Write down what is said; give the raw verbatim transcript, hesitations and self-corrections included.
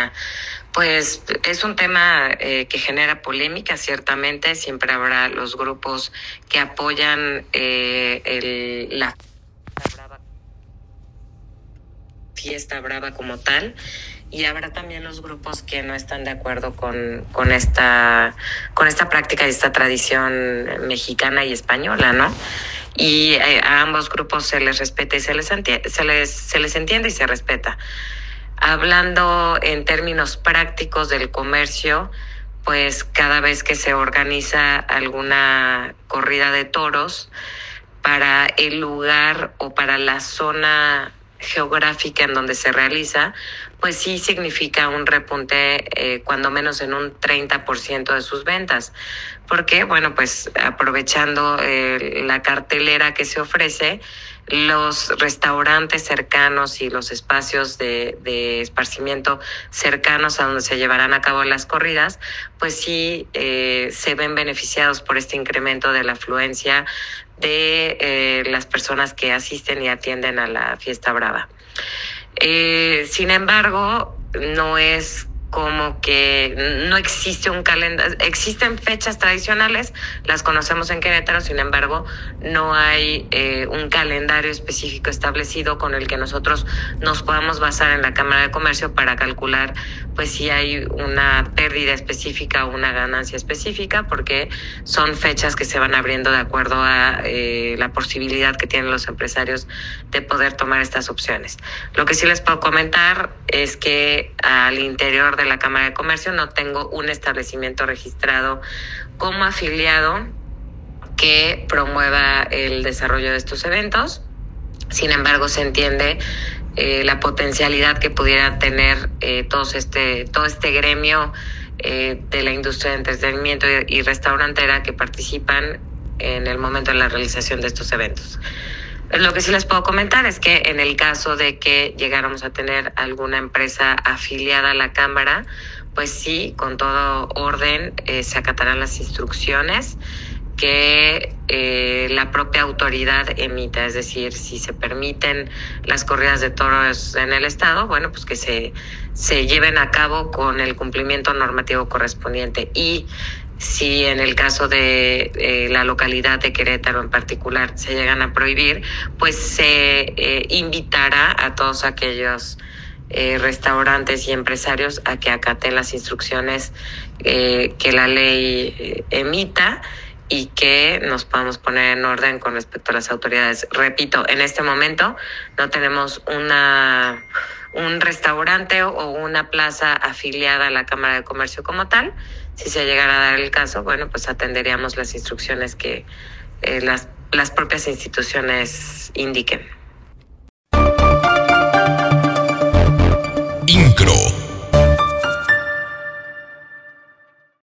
Cristina. Pues es un tema eh, que genera polémica, ciertamente. Siempre habrá los grupos que apoyan eh, el, la fiesta brava como tal, y habrá también los grupos que no están de acuerdo con, con, esta, con esta práctica y esta tradición mexicana y española, ¿no? Y a ambos grupos se les respeta y se les, se les, se les entiende y se respeta. Hablando en términos prácticos del comercio, pues cada vez que se organiza alguna corrida de toros, para el lugar o para la zona geográfica en donde se realiza, pues sí significa un repunte eh, cuando menos en un treinta por ciento de sus ventas. Porque, bueno, pues aprovechando eh, la cartelera que se ofrece, los restaurantes cercanos y los espacios de, de esparcimiento cercanos a donde se llevarán a cabo las corridas, pues sí eh, se ven beneficiados por este incremento de la afluencia de eh, las personas que asisten y atienden a la fiesta brava. Eh, sin embargo, no es como que no existe un calendario. Existen fechas tradicionales, las conocemos en Querétaro, sin embargo, no hay eh, un calendario específico establecido con el que nosotros nos podamos basar en la Cámara de Comercio para calcular pues si hay una pérdida específica o una ganancia específica, porque son fechas que se van abriendo de acuerdo a eh, la posibilidad que tienen los empresarios de poder tomar estas opciones. Lo que sí les puedo comentar es que al interior de la Cámara de Comercio no tengo un establecimiento registrado como afiliado que promueva el desarrollo de estos eventos. Sin embargo, se entiende eh, la potencialidad que pudiera tener eh, todos este, todo este gremio eh, de la industria de entretenimiento y, y restaurantera que participan en el momento de la realización de estos eventos. Lo que sí les puedo comentar es que en el caso de que llegáramos a tener alguna empresa afiliada a la Cámara, pues sí, con todo orden eh, se acatarán las instrucciones que eh, la propia autoridad emita. Es decir, si se permiten las corridas de toros en el estado, bueno, pues que se, se lleven a cabo con el cumplimiento normativo correspondiente. Y si en el caso de eh, la localidad de Querétaro en particular se llegan a prohibir, pues se eh, invitará a todos aquellos eh, restaurantes y empresarios a que acaten las instrucciones eh, que la ley eh, emita y que nos podamos poner en orden con respecto a las autoridades. Repito, en este momento no tenemos una un restaurante o una plaza afiliada a la Cámara de Comercio como tal. Si se llegara a dar el caso, bueno, pues atenderíamos las instrucciones que eh, las, las propias instituciones indiquen.